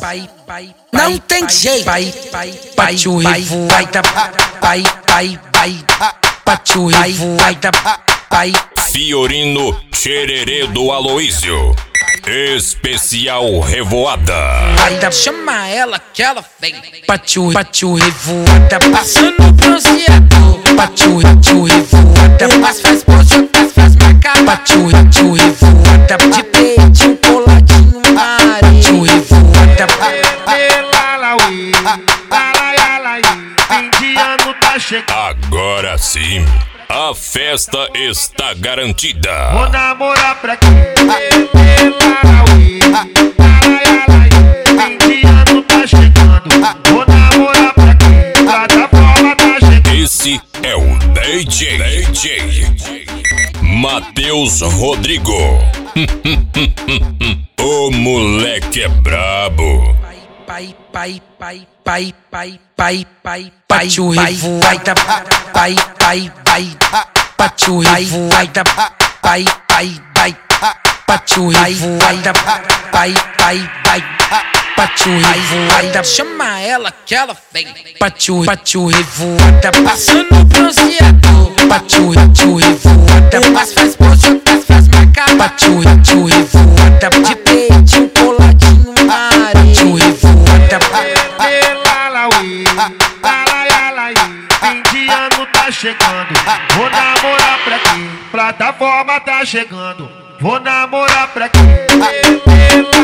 Não tem jeito. Pátio revoada, pai. Pátio revoada, pai. Fiorino Chererê do Aloísio. Especial Revoada. Chama ela que ela vem. Pátio revoada, passando bronzeador. Pátio revoada, mas faz pose, faz marcar. Pátio revoada, de peitinho coladinho na areia. Pátio revoada, fim de ano tá chegando. Agora sim, a festa está garantida. Vou namorar pra quê? Fim de ano tá chegando. Vou namorar pra quê? Plataforma tá chegando. Esse é o DJ Matheus Rodrigo. O moleque é brabo. Pátio revoada, pai. Pátio revoada, pai. Pátio revoada, pai. Pátio revoada, chama ela que ela vem. Pátio revoada, passando bronzeador. Pátio revoada, mas faz pose, faz marcar. Pátio revoada, de peitinho coladinho na areia. Pátio revoada, fim de ano tá chegando. Vou namorar pra quê? Plataforma tá chegando. Vou namorar pra quê?